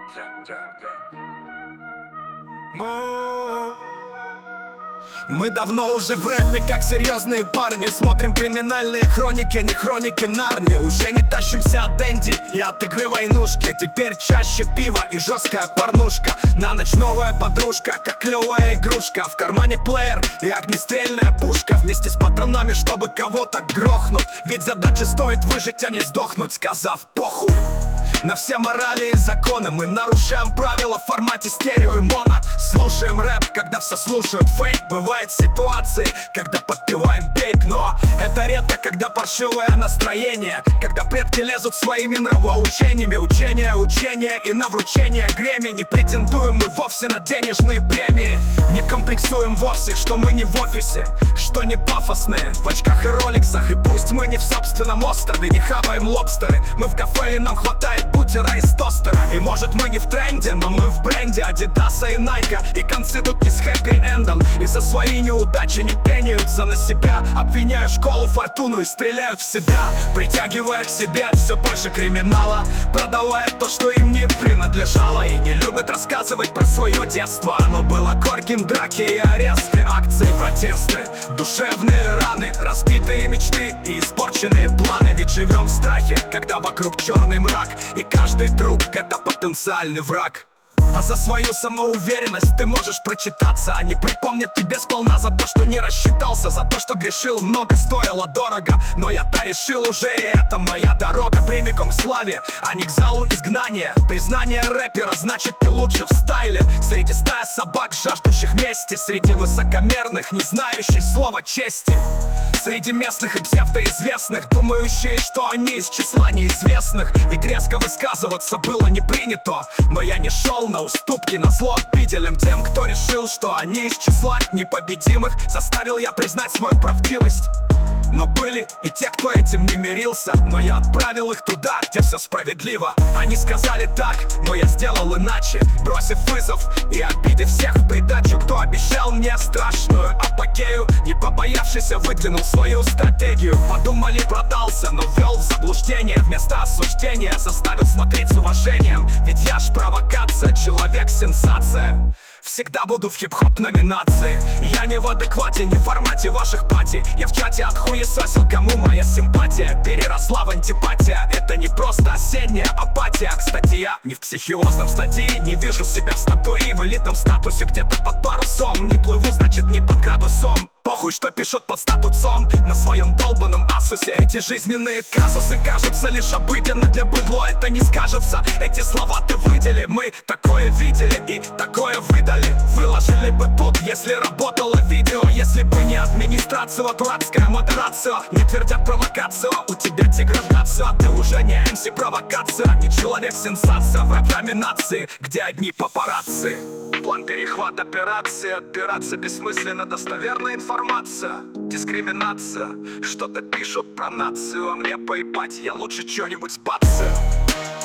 Мы давно уже в рэпе, как серьезные парни. Смотрим криминальные хроники, не хроники Нарнии. Уже не тащимся от Энди и от игры войнушки. Теперь чаще пиво и жесткая порнушка. На ночь новая подружка, как клевая игрушка. В кармане плеер и огнестрельная пушка. Вместе с патронами, чтобы кого-то грохнуть. Ведь задача стоит выжить, а не сдохнуть. Сказав похуй на все морали и законы, мы нарушаем правила в формате стерео и моно. Слушаем рэп, когда все слушают фейк. Бывают ситуации, когда подпеваем бейк. Но это редко, когда паршивое настроение, когда предки лезут своими нравоучениями. Учения и на вручение Грэмми. Не претендуем мы вовсе на денежные премии. Не комплексуем вовсе, что мы не в офисе, что не пафосные в очках и роликсах. И пусть мы не в собственном острове, не хаваем лобстеры. Мы в кафе и нам хватает бутера из тостера. И может мы не в тренде, но мы в бренде Адидаса и Найка. И концы тут не с хэппи-эндом. И за свои неудачи не пеняются на себя, обвиняя школу, фортуну и стреляют в себя, притягивая к себе все больше криминала, продавая то, что им не принадлежало. И не любят рассказывать про свое детство. Оно было горьким, драки и аресты, акции, протесты, душевные раны, разбитые мечты и испорченные планы. Ведь живем в страхе, когда вокруг черный мрак, и каждый друг — это потенциальный враг. А за свою самоуверенность ты можешь прочитаться. Они припомнят тебе сполна за то, что не рассчитался, за то, что грешил, много стоило дорого. Но я-то решил уже, и это моя дорога прямиком к славе, а не к залу изгнания. Признание рэпера значит ты лучше в стайле. Среди стая собак, жаждущих мести, среди высокомерных, не знающих слова чести, среди местных и псевдоизвестных, думающие, что они из числа неизвестных. Ведь резко высказываться было не принято, но я не шел на уступки, назло обиделям тем, кто решил, что они из числа непобедимых. Заставил я признать свою правдивость. Но были и те, кто этим не мирился, но я отправил их туда, где все справедливо. Они сказали так, но я сделал иначе, бросив вызов и обиды всех в придачу. Кто обещал мне страшную апогею, не побоявшийся выдвинул свою стратегию. Подумали, продался, но ввел в заблуждение. Вместо осуждения заставил смотреть с уважением. Ведь я ж провокация, человек-сенсация. Всегда буду в хип-хоп номинации. Я не в адеквате, не в формате ваших пати. Я в чате отхуесосил, кому моя симпатия переросла в антипатия. Это не просто осенняя апатия. Кстати, я не в психиозном стадии, не вижу себя в статуе в элитном статусе, где-то под парусом. Не плыву, значит не под градусом. Похуй, что пишут под статусом на своем долбанном асусе. Эти жизненные казусы кажутся лишь обыденно для быдло. Это не скажется, эти слова ты выдели. Мы такое видели и такое выдали. Выложили бы тут, если работало видео. Если бы не администрация, дурацкая модерация. Не твердят провокацию, у тебя деградация. Ты уже не МС провокация, не человек-сенсация в рэп-номинации, где одни папарацци. План перехват операции, отбираться бессмысленно, достоверная информация. Дискриминация, что-то пишут про нацию, а мне поебать, я лучше чё-нибудь сбаться.